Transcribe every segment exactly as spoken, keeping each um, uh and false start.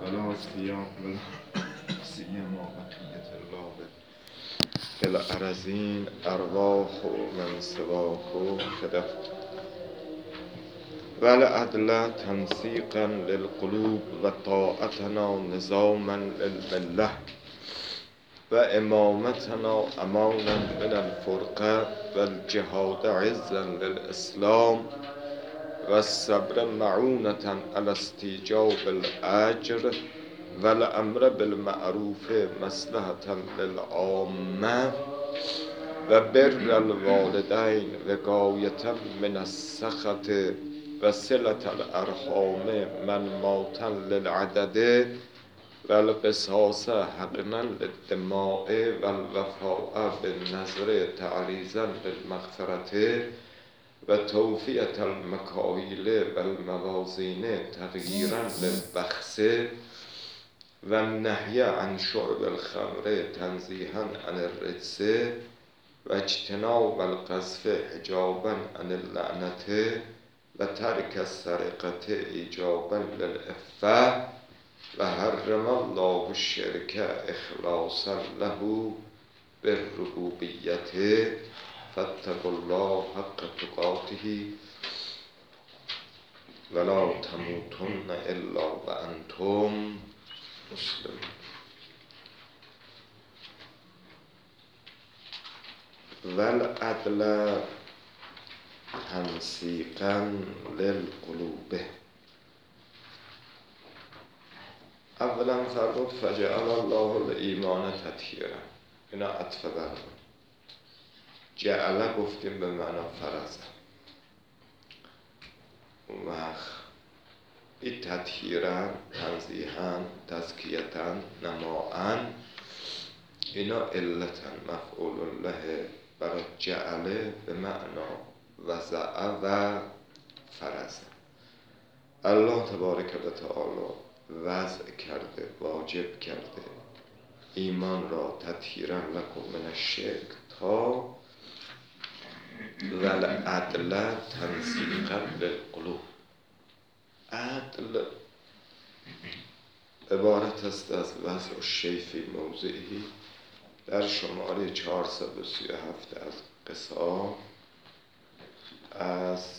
ولا سیما ولا سیما بقیت الله فی الارضین ارواح من سواه خدا والعدل تنسیقا للقلوب و طاعتنا نظاما للمله و امامتنا امانا من الفرقه و الجهاد عزا للاسلام و الصبر معونة علی استیجاب الاجر و الامر بالمعروف مصلحة للعامة و بر الوالدین وقایة من السخط و صلة الارحام من ماتا للعدد و القصاص حقنا للدماء و الوفاء بالنظر تعریضا للمغفرة و توفیة المکایل و الموازین تغییرا للبخس و النهی عن شرب الخمر تنزیها عن الرجس و اجتناب القذف حجابا عن اللعنة و ترک السرقة ایجابا للعفة و حرم الله الشرک اخلاصا له بالربوبیة فاتقوا الله حق تقاته ولا تموتن الا وانتم مسلمون. والعدل تنسیقا للقلوب. اولا فرمود فجعل الله الایمان تطهیرا، اینا عطف بر جعله گفتیم به معنا فرض. اون وقت این تطهیرا، تنزیها، تزکیتا، نماعا، اینا علتا مفعول الله برای جعله به معنا وضع و فرض. الله تبارک و تعالی وضع کرده، واجب کرده ایمان را تطهیرا لکم من الشرک تا والعدل تنسیقا للقلوب. عدل عبارت است از وضع الشیء فی موضعه در شماره چهارصد و سی و هفت از قصه از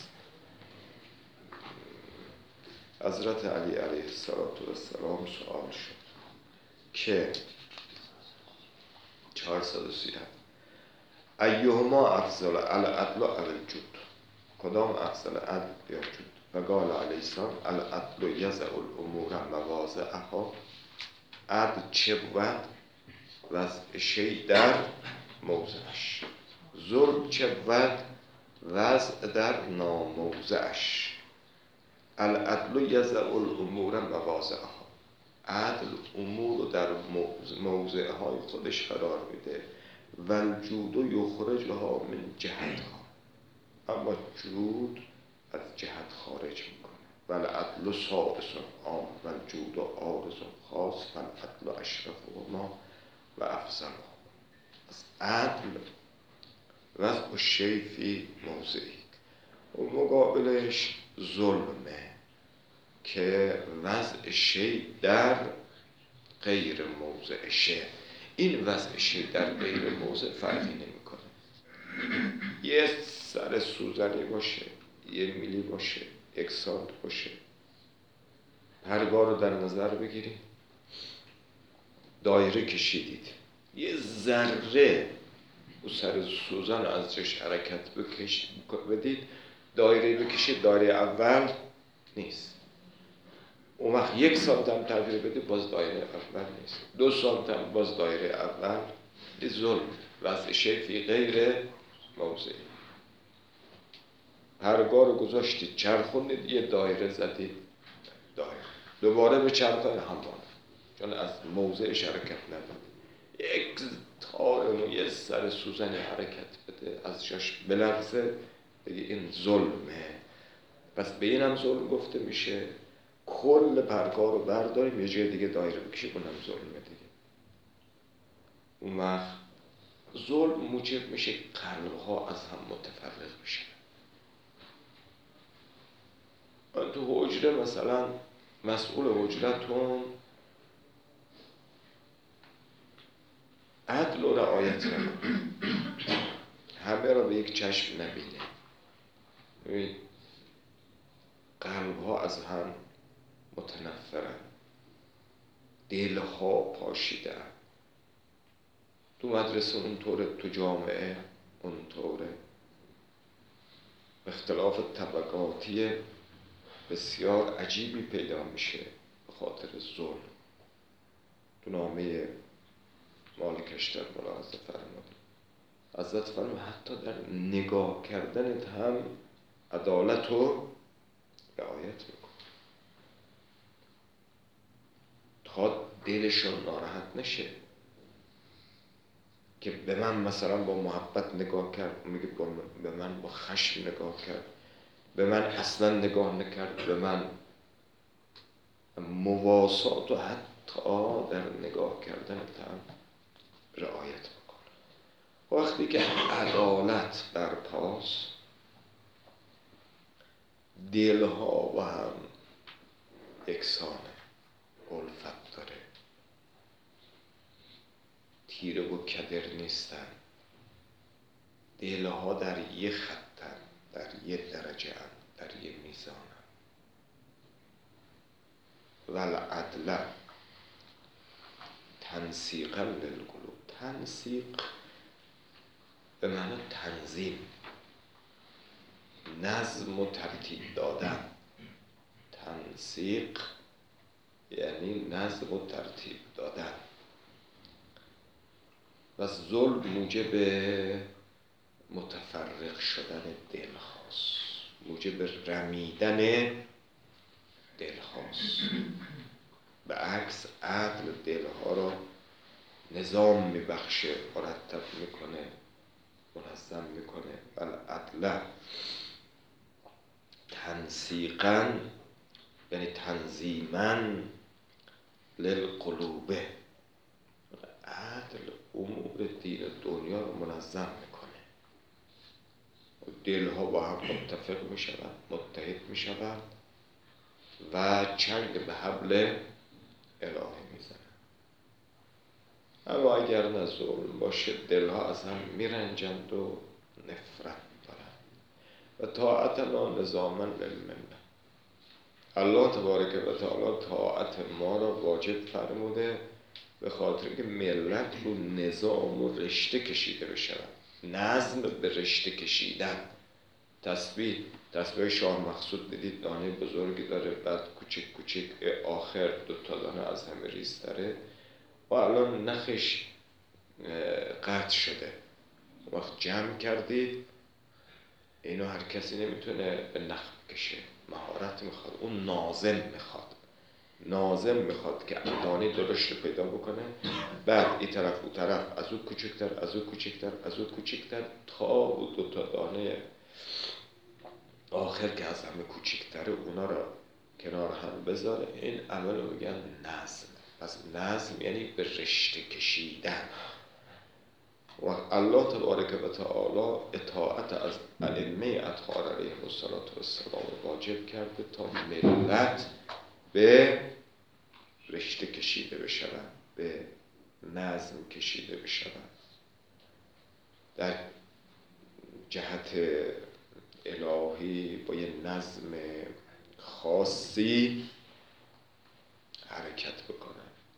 حضرت علی علیه السلام سؤال شد که چهارصد و سی و هفت ایهما افضل العدل او الجود، کدام افضل عدل یا جود؟ و قال علیه السلام العدل یضع الامور مواضعها. عدل چه بود؟ وضع شیء در موضعش. ظلم چه بود؟ وضع در ناموضعش. العدل یضع الامور مواضعها. عدل امور رو در موضعهای خودش قرار میده. و الجود یخرجها من جهتها، اما جود از جهت خارج میکنه. و العدل سادس عام و الجود عارض خاص و العدل اشرفهما و افضلهما. از عدل وضع الشیء فی موضعه و مقابلش ظلمه که وضع شیء در غیر موضعشه. این وضع شیء در غیر موضع فرقی نمیکنه. یه سر سوزنی باشه، یه میلی باشه، یک سانت باشه، پرگار رو در نظر بگیرید، دایره کشیدید، یه ذره او سر سوزن رو از جاش حرکت بکش بدید، دایره بکشید، دایره اول نیست. اون وقت یک سانت هم تغییر بده باز دایره اول نیست، دو سانت هم باز دایره اول. این ظلم وضع شیء فی غیر موضعی. پرگار رو گذاشتید، چرخوندید، یه دایره زدید، دایره دوباره به چرخه همواره، چون از موضعش حرکت نداد. یک تار یه سر سوزن حرکت بده، از جاش بلرزه، دیگه این ظلمه. پس به این هم ظلم گفته میشه. کل پرگار رو برداریم یه جای دیگه دایره بکشیم، اونم ظلمه دیگه. اون وقت ظلم موجب میشه قلبها از هم متفرق میشه. من تو حجره مثلا مسئول حجرتون عدل و رعایت کنه، همه را به یک چشم نبینه. ببین قلب ها از هم متنفرن، دل ها پاشیدن. تو مدرسه اونطوره، تو جامعه اونطوره. اختلاف طبقاتی بسیار عجیبی پیدا میشه به خاطر ظلم. تو نامه مالکشتر ملاحظه فرمودیم، حضرت فرمود حتی در نگاه کردنت هم عدالت رو رعایت میکن تا دلشون ناراحت نشه که به من مثلا با محبت نگاه کرد، میگه به من با خشم نگاه کرد، به من اصلا نگاه نکرد، به من مواسات و حتی در نگاه کردن هم رعایت بکن. وقتی که عدالت برپاست، دلها با هم یکسانه، الفت داره، تیره و کدر نیستن، دلها در یه خطن، در یه درجه هم، در یه میزان هم. والعدل تنسیقا للقلوب. تنسیق به معنی تنظیم، نظم و ترتیب دادن. تنسیق یعنی نظم و ترتیب دادن. و ظلم موجب متفرق شدن دل هاست، موجب رمیدن دل هاست. به عکس عدل دل ها را نظام میبخشه، مرتب میکنه، منظم میکنه. والعدل تنسیقاً یعنی تنظیماً للقلوبه. عدل امور دین دنیا رو منظم میکنه، دلها با هم متفق میشوند، متحد میشوند و چنگ به حبل الهی میزنند. اما اگر نه ظلم باشه، دلها از هم میرنجند و نفرت دارند. و طاعتنا نظاما للملت. الله تبارک و تعالی طاعت ما را واجب فرموده به خاطر که ملت رو نظام و رشته کشیده بشود. نظم به رشته کشیدن. تسبیح تسبیح شاه مقصود دیدید دانه بزرگی داره، بعد کوچک کوچک آخر دو تا دانه از همه ریز داره و الان نخش قطع شده. وقت جمع کردید اینو هر کسی نمیتونه به نخ بکشه، مهارت میخواد، اون ناظم میخواد. ناظم میخواد که دانه درشت رو پیدا بکنه، بعد این طرف اون طرف، از اون کوچکتر از اون کوچکتر از اون کوچکتر تا اون دو تا دانه آخر که از همه کوچکتره اونا رو کنار هم بذاره. این عمل رو میگن نظم. پس نظم یعنی به رشته کشیدن. و الله تبارک و تعالی اطاعت از ائمه اطهار علیهم السلام واجب کرده تا ملت به رشته کشیده بشوند، به نظم کشیده بشوند، در جهت الهی با یه نظم خاصی حرکت بکنن.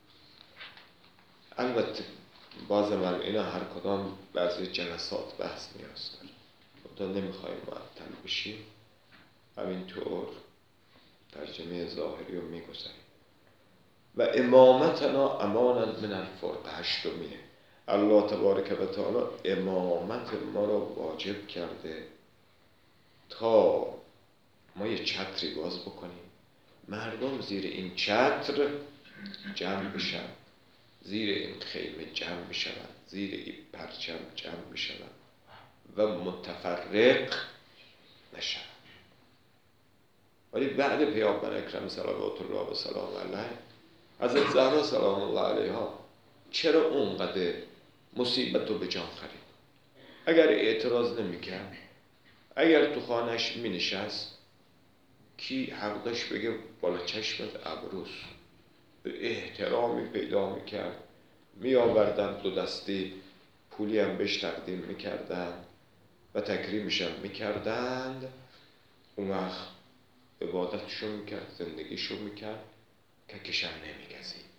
البته باز من اینا هر کدام بعضی جلسات بحث نیاز داره، تا نمیخوایم معطل بشیم، همینطور ترجمه ظاهری رو میگذاریم. و امامتنا امانا من الفرق. هشتمیه، الله تبارک و تعالی امامت ما را واجب کرده تا ما یه چتری باز بکنیم، مردم زیر این چتر جمع بشن، زیر این خیمه جمع بشن، زیر این پرچم جمع بشن و متفرق نشن. ولی بعد پیامبر اکرم صلوات الله و سلام علیه، حضرت زهرا سلام الله علیها چرا اونقدر مصیبت رو به جان خرید؟ اگر اعتراض نمی‌کرد، اگر تو خانهش می نشست، کی حق داشت بگه بالا چشمت ابروست؟ به احترامی پیدا میکرد می آوردن دو دستی پولی هم بهش تقدیم میکردن و تکریمش هم میکردند. اون وقت عبادتشو میکرد، زندگیشو میکرد، ککش هم نمیگزید.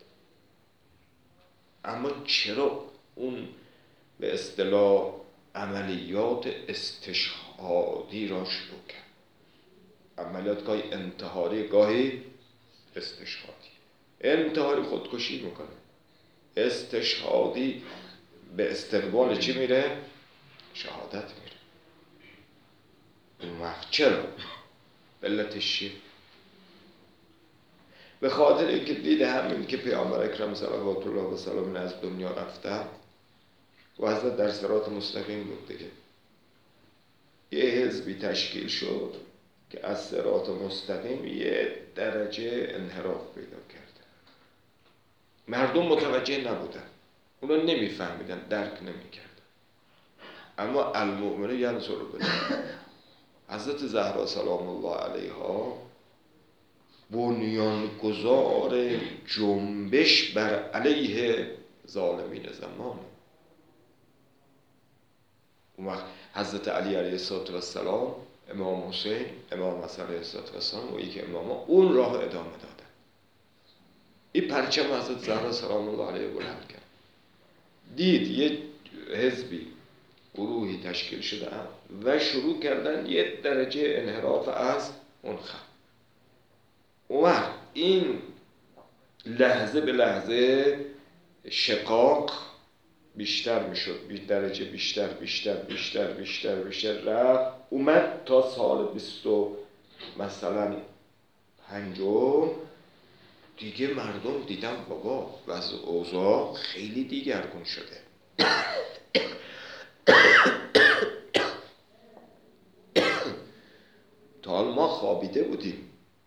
اما چرا اون به اصطلاح عملیات استشهادی را شروع کرد؟ عملیات گاهی انتحاری، گاهی استشهادی. انتحاری خودکشی میکنه، استشهادی به استقبال چی میره؟ شهادت میره. اون وقت چرا؟ علتش چیه؟ به خاطر اینکه دید همین که پیامبر اکرم صلوات الله و سلام از دنیا رفتن و حضرت در صراط مستقیم بود دیگه، یه حزبی تشکیل شد که از صراط مستقیم یه درجه انحراف پیدا کرد. مردم متوجه نبودن، اونا نمیفهمیدن، درک نمیکردن. اما المؤمن ینصر بالله، حضرت زهرا سلام الله علیها بنیانگذار جنبش بر علیه ظالمین زمان. اون وقت حضرت علی علیه السلام، امام حسین، امام حسن علیه السلام و یکی اماما اون راه ادامه دادن. این پرچم حضرت زهرا سلام الله علیها بلند کرد. دید یه حزبی، گروهی تشکیل شده و شروع کردن یه درجه انحراف از اون خط. اون وقت این لحظه به لحظه شقاق بیشتر میشد، بی درجه بیشتر بیشتر بیشتر بیشتر بیشتر رفت، اومد تا سال بیست مثلا پنجم دیگه مردم دیدن بابا وضع اوضاع خیلی دیگرگون شده. تا حال ما خوابیده بودیم.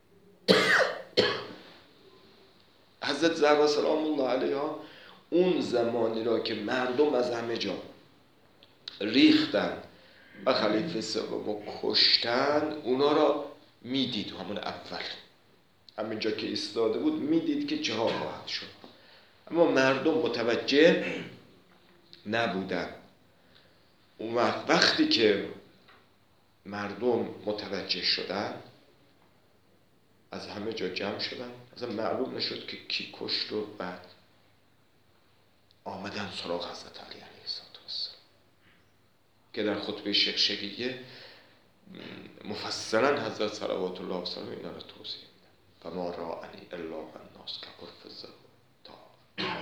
حضرت زهرا سلام الله علیها اون زمانی را که مردم از همه جا ریختن و خلیفه سوم کشتن، اونا را میدید. همون اول همینجا که ایستاده بود میدید که چه ها خواهد شد، اما مردم متوجه نبودن. اون وقت وقتی که مردم متوجه شدن، از همه جا جمع شدن، اصلا معلوم نشد که کی کشت و بعد آمدن سراغ حضرت علی علیه السلام که در خطبه شقشقیه مفصلا حضرت صلوات الله و سلام اینا را توضیح میدن. فما رأنی الا الناس کحرفظ تا.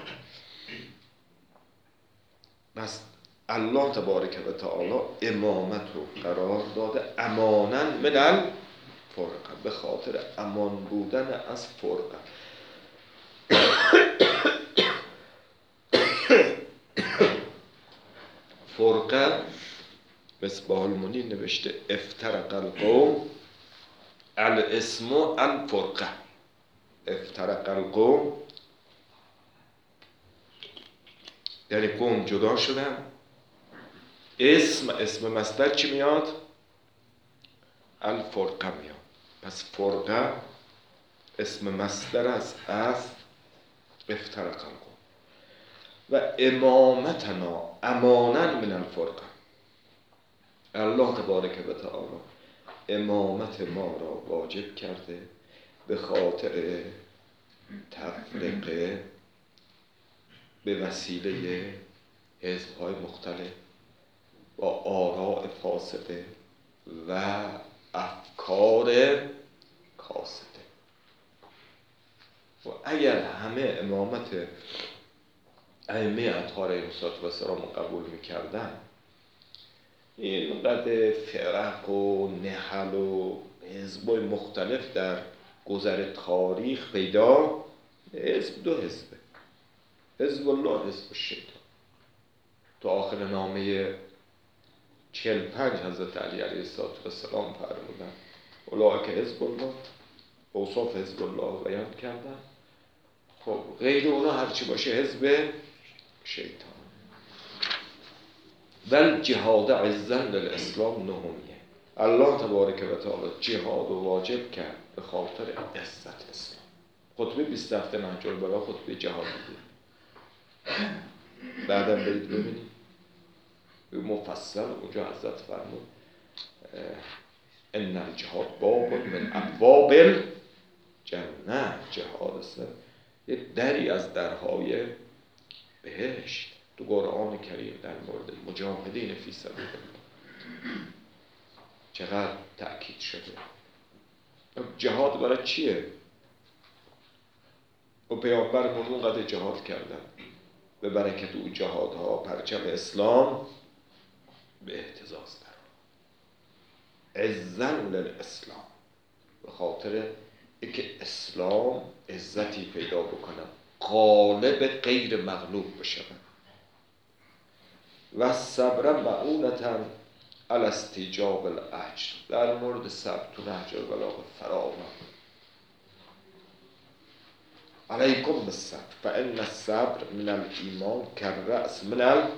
بس الله تبارک و تعالی امامت رو قرار داده امانا من الفرقه، به خاطر امان بودن از فرقه. فرقه مصباح المنیر نوشته افترق القوم الاسم الفرقه. افترق القوم یعنی قوم جدا شدن. اسم اسم مصدر چی میاد؟ الفرقه میاد. پس فرقه اسم مصدر است از افترق القوم. و امامتنا امانا من الفرقه، الله تبارک و تعالی امامت ما را واجب کرده به خاطر تفرقه به وسیله حزب‌های مختلف با آراء فاسده و افکار کاسده. و اگر همه امامت ائمه اطهار علیهم السلام قبول می‌کردن، این قدر فرق و نحل و حزب‌های مختلف در گذر تاریخ پیدا، حزب دو حزبه، حزب الله، حزب الشیطان. تو آخر نامه چهل و پنج حضرت علی علیه السلام فرمودن اولئک حزب الله، اوصاف حزب الله بیان کردن. خب غیر اونا هرچی باشه حزب شیطان. ول جهاد عزا للاسلام نهمیه، الله تبارک و تعالی جهاد و واجب کرد به خاطر عزت اسلام. خطبه بیست و هفت نهج البلاغه خطبه جهاد بود. بعدم برید ببینید مفصل اونجا حضرت فرمود ان الجهاد باب من ابواب الجنه، جهاد است یه دری از درهای بهشت. تو قرآن کریم در مورد مجاهدین فی سبیل الله چقدر تأکید شده. جهاد برای چیه؟ و پیامبرمون اونقدر جهاد کردن، به برکت او جهادها پرچم اسلام به اهتزاز در عزاً للاسلام، به خاطر اینکه اسلام عزتی پیدا بکنه، غالب غیر مغلوب بشه. و صبر معونة علی استیجاب الاجر، در مورد صبر تو نهج البلاغه فراوان علیکم بالصبر فان الصبر من الایمان کالرأس من الجسد.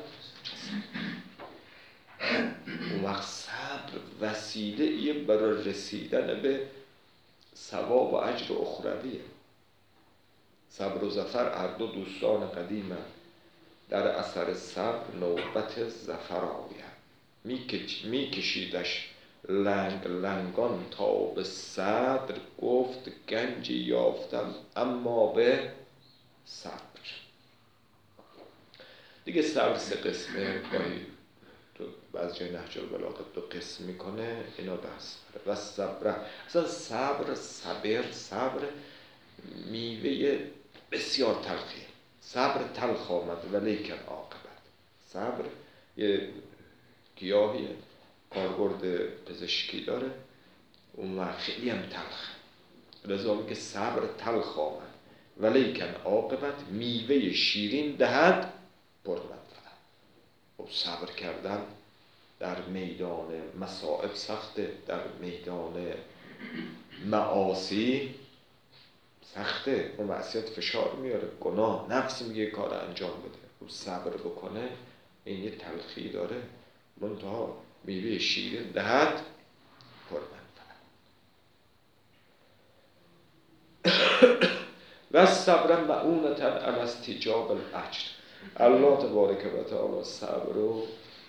اون وقت صبر وسیله ایه برای رسیدن به ثواب و اجر اخرویه. صبر و ظفر هر دو دوستان قدیمه، در اثر صبر نوبت ظفر آید. می کشیدش لنگ لنگان تا به صدر، گفت گنجی یافتم اما به صبر. دیگه صبر سه قسمه، گاهی تو بعض جای نهج البلاغه دو قسم میکنه، اینا بحث و صبر. اصلا صبر صبر صبر میوه بسیار تلخیه. صبر تلخ آمد ولیکن عاقبت. صبر یه گیاهیه، کاربرد پزشکی داره، اون وقت خیلی هم تلخ. لذا میگه صبر تلخ آمد ولیکن عاقبت، میوه شیرین دهد پرمنفعت. خب صبر کردن در میدان مصائب سخته، در میدان معاصی سخته. اون معصیت فشار میاره، گناه، نفس میگه کار انجام بده، خب صبر بکنه، این یه تلخی داره، منتها میوه شیرین دهد پرمنفعت. و صبر معونة علی استیجاب الاجر. الله تبارک و تعالی صبر رو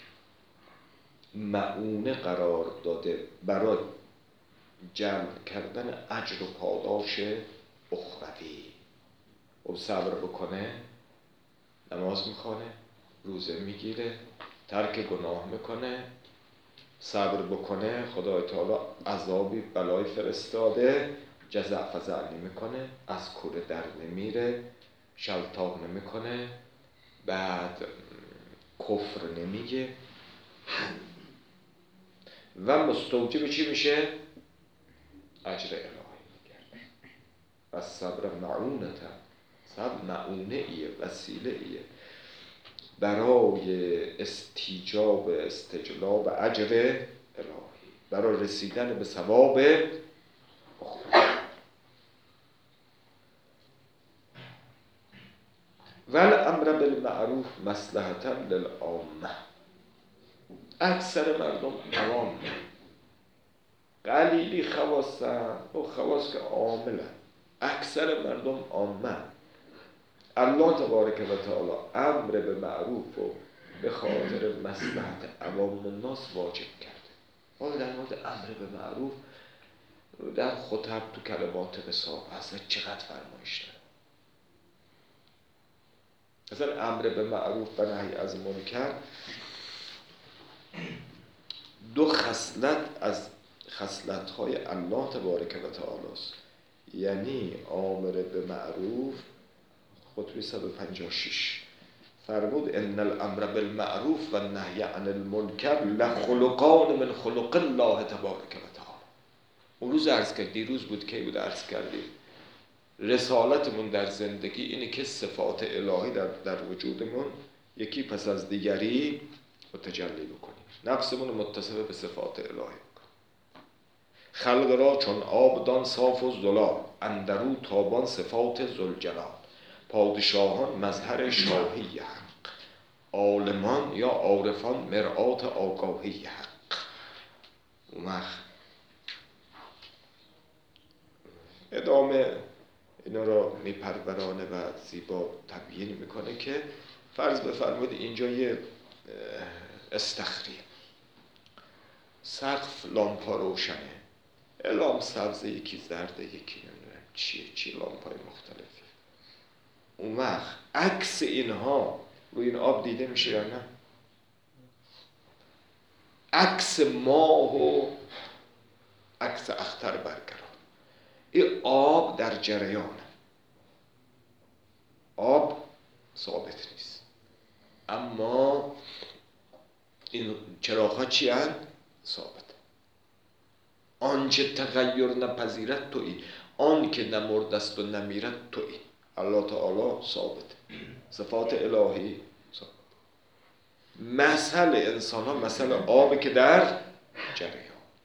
معونه قرار داده برای جلب کردن اجر و پاداش اخروی. او صبر بکنه، نماز میخونه، روزه میگیره، ترک گناه میکنه، صبر بکنه، خدای تعالی عذابی بلای فرستاده، جزع فزع نمیکنه، از کوره در نمیره، شلتاق نمیکنه، بعد کفر نمیگه و مستوجب چی میشه؟ اجر الهی میگرده. و صبر معونة، صبر معونه ایه، وسیله ایه برای استیجاب استجلاب اجر الهی، برای رسیدن به ثواب اخروی. والامر بالمعروف مصلحة للعامة. اکثر مردم عوام، قلیلی خواستن و خواست که عاملن، اکثر مردم عامه. الله تبارک و تعالی امر به معروف و به خاطر مصلحت عوام الناس واجب کرده. حالا در مورد امر به معروف در خطب تو کلمات رسال اصلا چقدر فرمایش داره. اصلا امر به معروف و نهی از منکر دو خصلت از خصلت‌های الله تبارک و تعالی است. یعنی امر به معروف، خطبه صد و پنجاه و شش فرمود ان الامر بالمعروف و النهی عن المنکر لخلقان من خلق الله تبارک و تعالی. اون روز عرض کرد، دیروز بود که بود عرض کردیم، رسالتمون در زندگی اینه که صفات الهی در, در وجودمون یکی پس از دیگری متجلی بکنیم، نفسمون متصف به صفات الهی بکنیم. خلق را چون آبدان صاف و زلال، اندرو تابان صفات ذوالجلال. پادشاهان مظهر شاهی حق، عالمان یا عارفان مرآت آگاهی حق. اون وقت ادامه اینا رو میپرورانه و زیبا تبیین میکنه که فرض بفرمایید اینجا یه استخریه، سقف لامپا روشنه، لامپ سبز، یکی زرده، یکی نمیدونم چیه چی، لامپای مختلفی. اون وقت عکس اینها روی این آب دیده میشه یا نه؟ عکس ماه و عکس اختر برقرار. این آب در جریانه، آب ثابت نیست، اما این چراغ‌ها چی هست؟ ثابت. آنچه تغییر نپذیرد تویی، آن که نمرد است و نمیرد تویی. الله تعالی ثابت، صفات الهی ثابت. مثل انسان ها مثل آب که در جریان.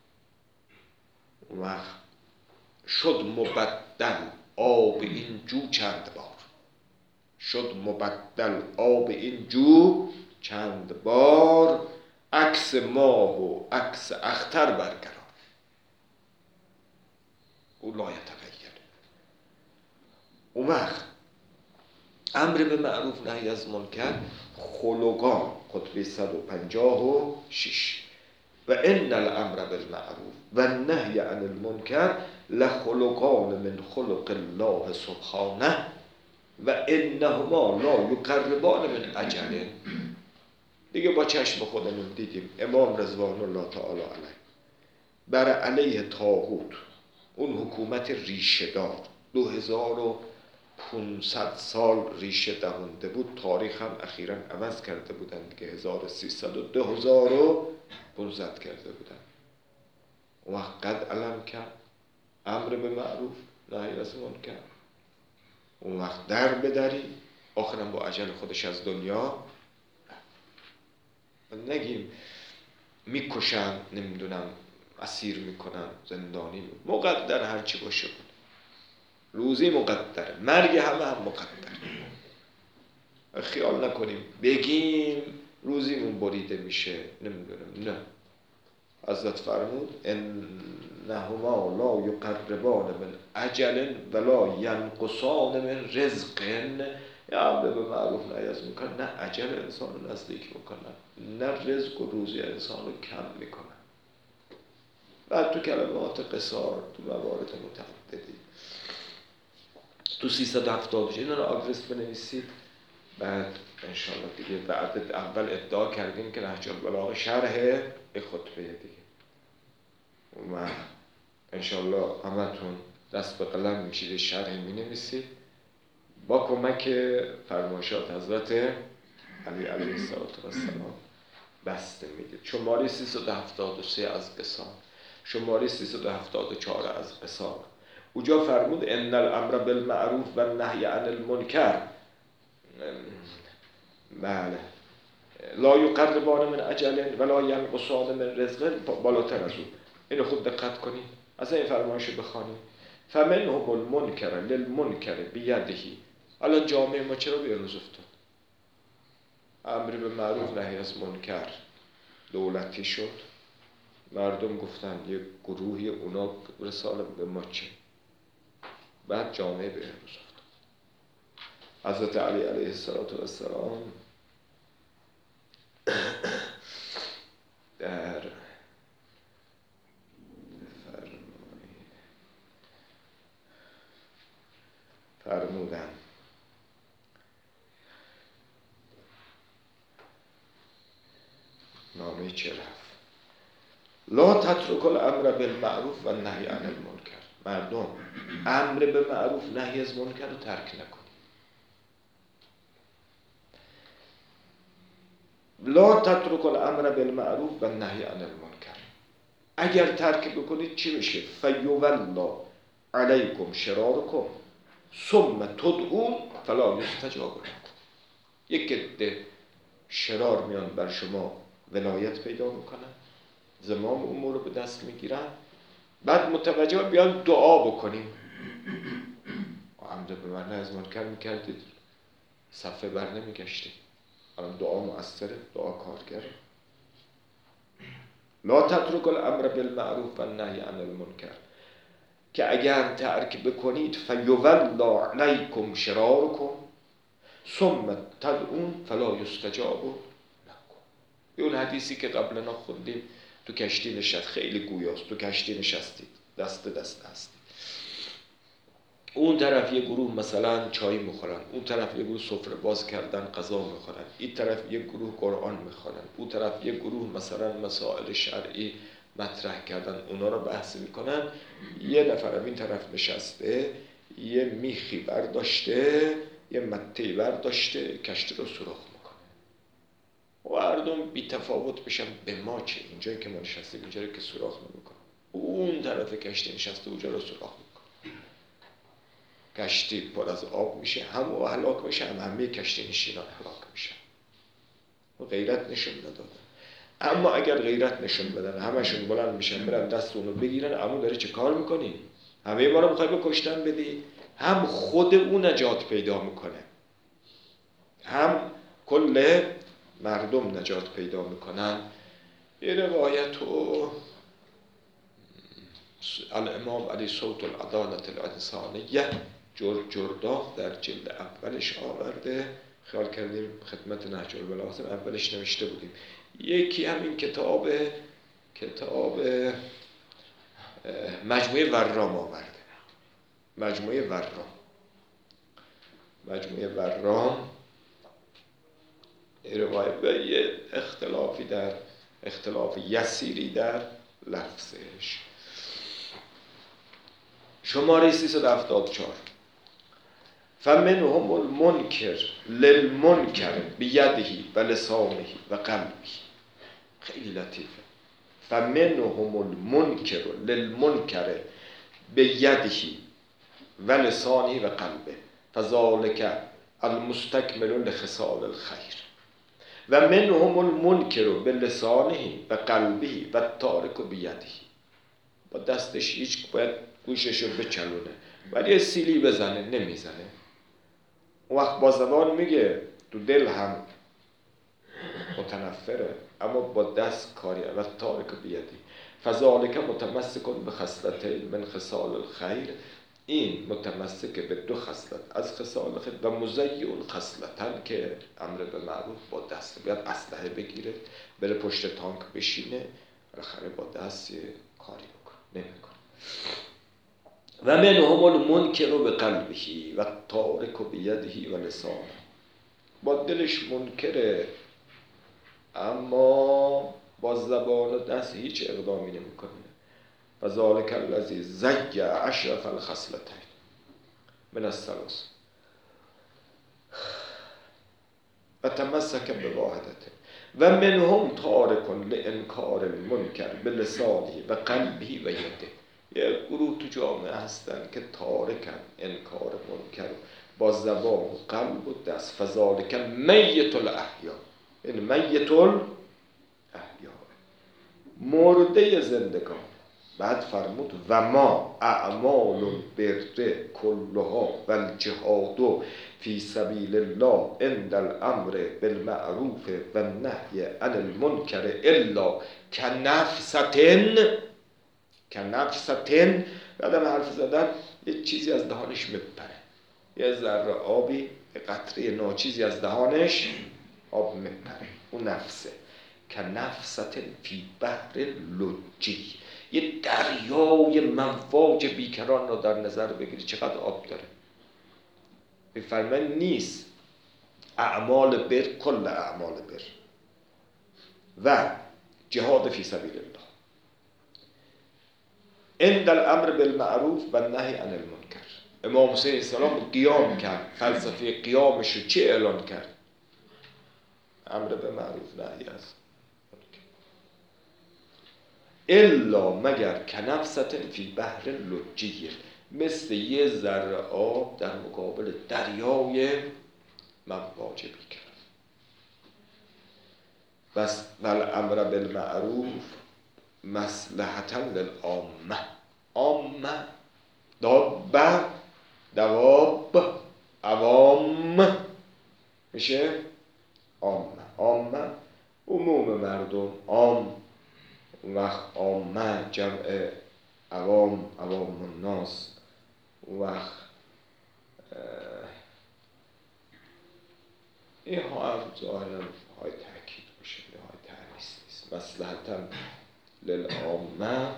اون وقت شد مبدل آب این جو چند بار، شد مبدل آب این جو چند بار، عکس ماه و عکس اختر برقرار. او لا یتغیر. اون وقت امر به معروف نهی از منکر خلقان خطبه صد و پنجاه و شش و ان الامر بالمعروف و النهی عن المنکر لخلقان من خلق الله سبحانه و انهما لا یقربان من اجل. دیگه با چشم خودمون دیدیم امام رضوان الله تعالی علیه بر علیه طاغوت، اون حکومت ریشه دار دو هزار و پانصد سال ریشه دهنده بود. تاریخ هم اخیراً عوض کرده بودن دیگه، هزار و سیصد و دو هزار و پانصد کرده بودن. اون وقت قد علم کرد امر به معروف نهی از منکر. اون وقت در بدری، آخرم با اجل خودش از دنیا نگیم میکشن، نمیدونم اسیر میکنن، زندانی بود. مقدر هرچی باشه بود، روزی مقدره، مرگ همه هم مقدره. خیال نکنیم بگیم روزیمون بریده میشه، نمیدونم، نه. حضرت فرمود انهما لا یقربان من اجل ولا ینقصان من رزق. یا امر به معروف نهی از منکر نه اجل انسان رو نزدیک میکنن، نه رزق و روزی انسان رو کم میکنن. بعد تو کلمات قصار، تو موارد متعددی، تو سیصد و هفتاد و شش اینا رو آدرس بنویسید. بعد انشالله دیگه بعد اول ادعا کردیم که نهج البلاغه شرح خطبه دیگه، و انشالله همتون دست به قلم میشید، شرح می نویسید با کمک فرمایشات حضرت علی علیه السلام بسته میدید. شماره سیصد و هفتاد و سه از قصار، شماره سیصد و هفتاد و چهار از قصار. اونجا فرمود ان الامر بالمعروف و النهی عن المنکر بله لا یقربان من اجل ولا ینقصان من رزق. بالاتر از اون اینو خود دقت کنید، از این فرمایش بخوانید. فمنهم المنکر للمنکر بیدهی. الان جامعه ما چرا به روز افتاد؟ امر به معروف نهی از منکر دولتی شد، مردم گفتن یک گروهی اونا رساله به ما چه، بعد جامعه به روز افتاد. حضرت علی علیه السلام در فرمودن نامه چه رفت لا تترک الامر بالمعروف و النهی عن المنکر. مردم امر به معروف نهی از منکر رو ترک نکنید. لا تترک الامر بالمعروف و النهی عن المنکر. اگر ترک بکنید چی میشه؟ فیولا علیکم شرارکم ثم تدعون فلا یستجاب لکم. یک عده شرار میان بر شما ولایت پیدا میکنن، زمام امور رو به دست میگیرن، بعد متوجه بیان دعا بکنیم. امر به معروف از منکر میکردید صفحه بر نمیگشتید، الان دعا مؤثره، دعا کارگره. لا تترک الامر بالمعروف و النهی عن المنکر. که اگر ترک بکنید فیولا علیکم شرارکم ثم تدعون فلا یستجاب لکم. اون حدیثی که قبلا خوندیم، تو کشتی نشست، خیلی گویاست، تو کشتی نشستید، دست دست هستید، اون طرف یه گروه مثلا چای میخورن، اون طرف یه گروه سفره باز کردن غذا میخورن، این طرف یه گروه قرآن میخونن، اون طرف یه گروه مثلا مسائل شرعی مطرح کردن، اونا رو بحث میکنن. یه نفرم این طرف نشسته، یه میخی برداشته، یه مته برداشته، کشتی رو سوراخ میکنه. و مردم بی تفاوت بشن به ما چه، اینجایی که ما نشستیم اینجا رو که سوراخ نمیکنه، اون طرف کشتی نشسته اونجا رو سوراخ میکنه. کشتی پر از آب میشه، هم او هلاک میشه، هم همه کشتی نشینان هلاک میشن. و غیرت نشون ندادن. اما اگر غیرت نشون بدن، همشون بلند میشن برن دست اونو بگیرن، اما داره چه کار میکنی؟ همه ما رو میخوای به کشتن بدی؟ هم خود اون نجات پیدا میکنه، هم کل مردم نجات پیدا میکنن. یه روایت و الامام علی صوت العدالت الانسانیه جرداق در جلد اولش آورده، خیال کردیم خدمت نهج البلاغه اولش نوشته بودیم. یکی همین کتاب کتاب مجموعه ورام آورده، مجموعه ورام مجموعه ورام روایت به یه اختلافی در اختلاف یسیری در لفظش. شماره سیصد و هفتاد و چهار فمنهم المنکر للمنکر بیده و لسانه و قلبه. خیلی لطیفه. فمنهم المنکر للمنکر بیده و لسانه و قلبه فذلک المستکمل لخصال الخیر و منهم المنکر بلسانه و قلبه و تارک بیده. با دستش هیچ باید گوششو بچلونه، ولی سیلی بزنه نمیزنه. اون وقت با زبان میگه، تو دل هم متنفره، اما با دست کاری و تارک بیدی. فذالک متمسک به خصلتین من خصال الخیر. این متمسک به دو خصلت از خصال خیر و مزیون خصلتن که امر به معروف با دست، بیاد اسلحه بگیره بره پشت تانک بشینه، بالاخره با دست کاری بکنه، نمیکنه. و منهم المنکر به قلبه و تارک بیده و لسانه. با دلش منکره اما با زبان و دست هیچ اقدامی نمیکنه. و ذالک الذی زیع اشرف الخصلتین من الثلاث و تمسک بواحدته و منهم تارک لانکار المنکر بلسانه و قلبه و یده. یه گروه تو جامعه هستن که تارکن انکار منکر با زبان و قلب و دست. فذالک میت الاحیا، این میت الاحیا، مرده زندگان. بعد فرمود و ما اعمال البر کلها و الجهاد فی سبیل الله عند الامر بالمعروف و النهی عن المنکر الا کنفستن. کنفستن بعدم حرف زدن یه چیزی از دهانش میپره، یه ذره آبی، یه قطره ناچیزی از دهانش آب میپره، اون نفسه. کنفستن فی بحر لجی. یه دریای مواج بیکران رو در نظر بگیری چقدر آب داره. میفرماید نیست اعمال بر، کل اعمال بر و جهاد فی سبیل الله عند الامر بالمعروف و النهی عن المنکر. امام حسین السلام قیام کرد، فلسفه قیامش رو چه اعلان کرد؟ امر به معروف نهی از الا مگر کنفستن فی بحر لجی، مثل یه ذره آب در مقابل دریای مواج بیکران. بس والامر بالمعروف مصلحتا للعامه. عامه دابه دواب عوام میشه عامه. عامه عموم مردم، عام وقت عامه جمع عوام عوام الناس وقت این ها هم ظاهرا های تأکید باشه، های تحریص نیست. مصلحتاً للعامه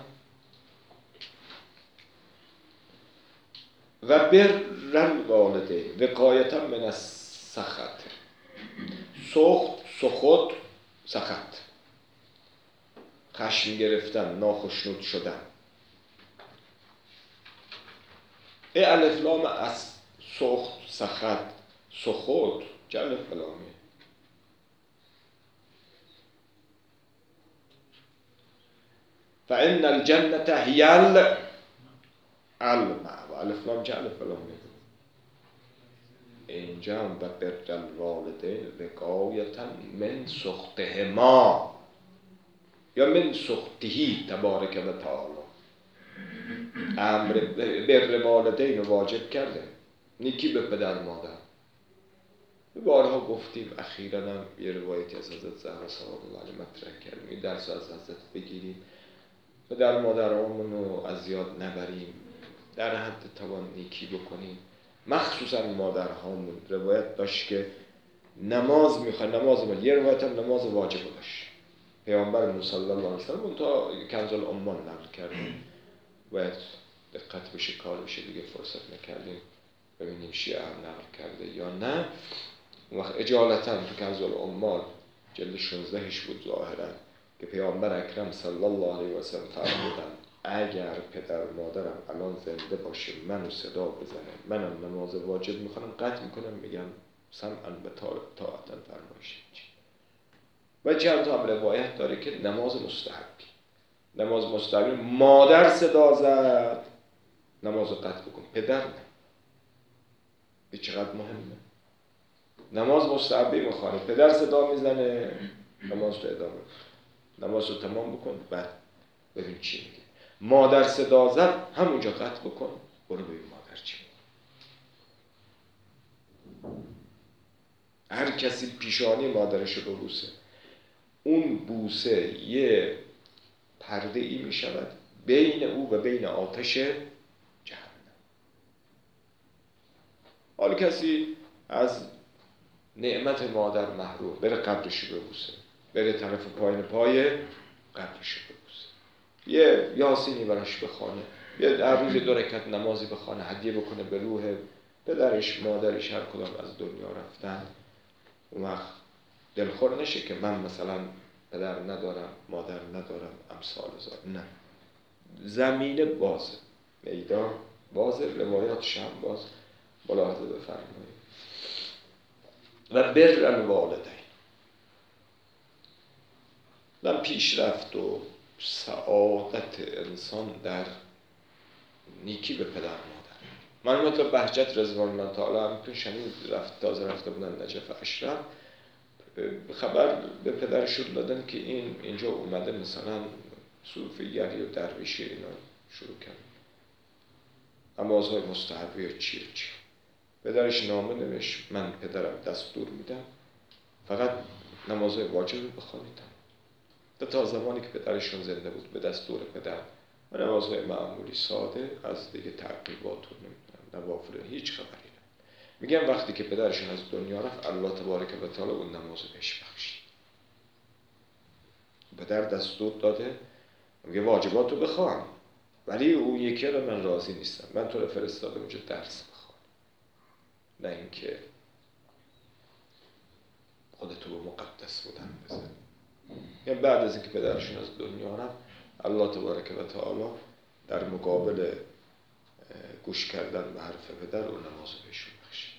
و بر الوالدین وقایتا من السخط. سخط، سخط، سخط، خشم گرفتن، ناخشنود شدن. ای الف لام از سخط، سخط، سخط جلب کلامی. فإن الجنة هي المأوى. الف لام جلب کلامی. اینجا هم و بر الوالدین وقایتا من سخطهما یا من سخطهی تبارک و تعالی. امر بر والدین رو واجب کرده، نیکی به پدر مادر. بارها گفتیم، اخیراً هم یه روایتی از حضرت زهرا سلام الله علیها مطرح کردیم، این درس از حضرت بگیریم، پدر مادرامون رو اذیت نبریم، در حد توان نیکی بکنیم. مخصوصاً مادرهامون. روایت داشت که نماز میخواد، نماز میخواد، یه روایت هم نماز واجب داشت. پیامبر صلی الله علیه و سلم اون تا کنز الاموال نقل کردیم، باید دقت بشه کار بشه، دیگه فرصت نکردیم ببینیم شیعه هم نقل کرده یا نه. وقت اجالتا تو کنز الاموال جلد شانزدهش بود ظاهرا که پیامبر اکرم صلی الله علیه و سلم فرمودن اگر پدر مادرم الان زنده باشه منو صدا بزنه، منم نماز واجب میخوام، قطع میکنم، میگم سمعا و طاعتا فرمایش. و چند تا هم روایت داره که نماز مستحبی، نماز مستحبی مادر صدا زد نماز رو قطع بکن، پدر نه. این چقدر مهمه. نماز مستحبی میخوانه، پدر صدا میزنه، نماز رو ادامه بکن، نماز رو تمام بکن، بعد ببین چی میگه. مادر صدا زد همونجا قطع بکن، برو ببین مادر چی میگه. هر کسی پیشانی مادرش رو ببوسه، اون بوسه یه پرده ای می شود بین او و بین آتش جهنم. حال کسی از نعمت مادر محروم، بره قبرش رو ببوسه، بره طرف پایین پای قبرش رو ببوسه، یه یاسینی براش بخوانه، یه در روز دو رکعت نمازی بخوانه، هدیه بکنه به روح پدرش مادرش هر کدام از دنیا رفتن. اون وقت دلخور نشه که من مثلا پدر ندارم، مادر ندارم، امثال زار. نه، زمینه بازه، میدان بازه، روایاتش هم باز ملاحظه بفرمایید. و بر الوالدین من پیشرفت و سعادت انسان در نیکی به پدر مادر. من مثلا بهجت رضوان الله تعالی هم شنید، رفت تازه رفته بودن نجف اشرف، خبر به پدرشون دادن که این اینجا اومده مثلا صوفیگری و درویشی اینا شروع کرد، نمازهای مستحبی و چی و چی. پدرش نامه نوشت من پدرم دستور میدم فقط نمازهای واجب بخوانید. تا زمانی که پدرشون زنده بود به دستور پدر و نمازهای معمولی ساده، از دیگه تعقیبات و نمیدونم نوافل هیچ خبری نه. میگم وقتی که پدرشون از دنیا رفت الله تبارک و تعالی اون نمازو بهش بخشید. پدر دستور داده میگه واجباتو بخوان، ولی اون یکی رو من راضی نیستم، من تو رو فرستادم اونجا درس بخوان، نه اینکه خودتو به مقدس بودن بزن. یعنی بعد از اینکه پدرشون از دنیا رفت الله تبارک و تعالی در مقابل گوش کردن به حرف پدر اون نمازو بهشون بخشید.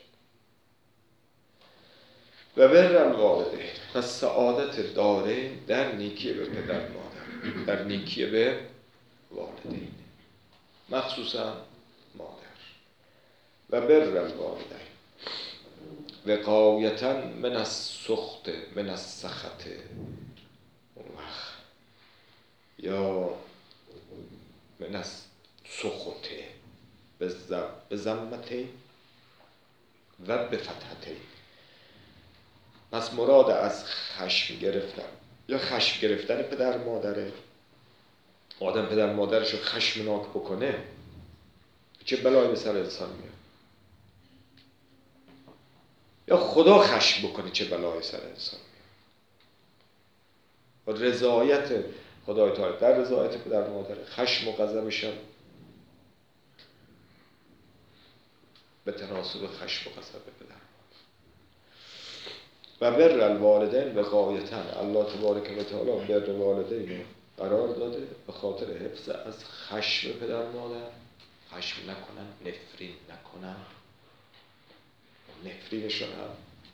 و بر الوالدین و سعادت دارین در نیکی به پدر مادر، در نیکی به والدین، مخصوصا مادر. و بر الوالدین وقایتا من السخط من السخط، یا من السخط به ضمته و به فتحته. پس مراد از خشم گرفتن یا خشم گرفتن پدر مادره، آدم پدر مادرش رو خشمناک بکنه چه بلایی به سر انسان میاد. یا خدا خشم بکنه چه بلایی سر انسان میاد. و رضایت خدای تعالی در رضایت پدر مادر، خشم و غضبش هم به تناسب خشم و غضب پدر و بر الوالدین وقایتا. الله تبارک و تعالی بر والدین قرار داده به خاطر حفظ از خشم پدر مادر، خشم نکنن، نفرین نکنن. نفرینشون هم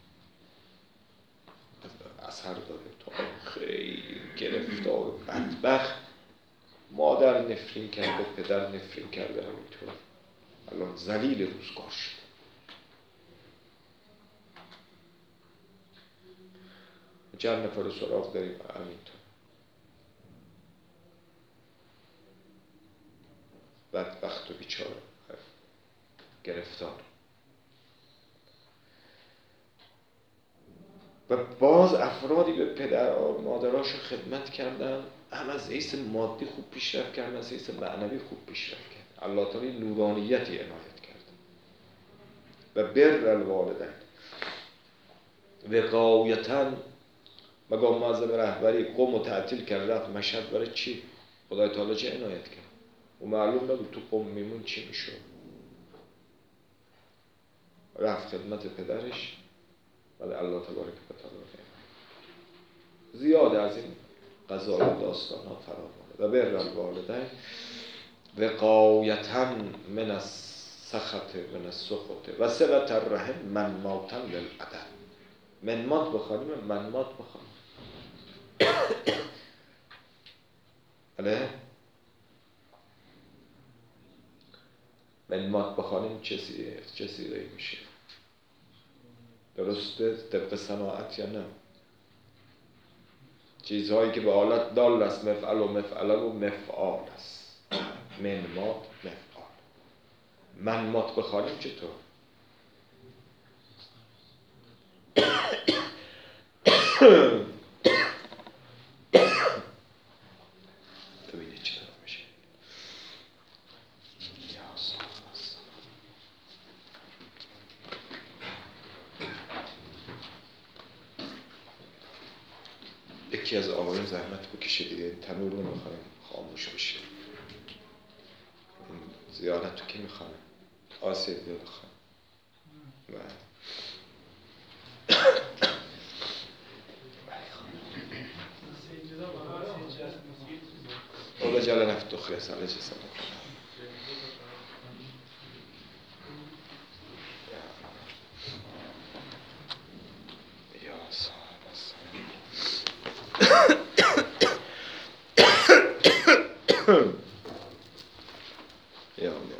اثر داره تا خیلی گرفتار و بدبخت. مادر نفرین کرده، پدر نفرین کرده، همینطور الان ذلیل روزگار شد. چند نفر رو سراغ داریم همینطور بدبخت و بیچاره گرفتار. و باز افرادی به پدر و مادراشو خدمت کردن، هم از حیث مادی خوب پیشرفت کردن، از حیث معنوی خوب پیشرفت کردن. الله تعالی نورانیتی عنایت کرد. و بر الوالدین وقایتا. مقام معظم رهبری قم و تعطیل کرد رفت مشهد. برای چی؟ خدای تعالی چه عنایت کرد؟ و معلوم نبود تو قم میمون چی میشد. رفت خدمت پدرش، ولی الله تبارک و تعالی زیاد از این قضایا و داستان ها فراوانه. و بر الوالدین وقایتا من السخط من السخط و صلة الرحم منماتا للعدد. منمات بخوانیم، منمات بخوانیم. بله؟ منمات بخوانیم چه سیغه‌ای میشه؟ درسته؟ طبق صناعت یا نه؟ چیزهایی که به حالت دال است، مفعل و مفعل و مفعال است. منمات مفعال. منمات بخوانیم چطور؟ ببینید چطور میشه. یکی از آقایون زحمت بکشه دیگه، تنور نمیخوایم خاموش بشه. زیارت تو کی میخواه؟ آسیه دیگه بخواه. اولا جل نفت دخلی ساله چه ساله یا صاحب السلام یا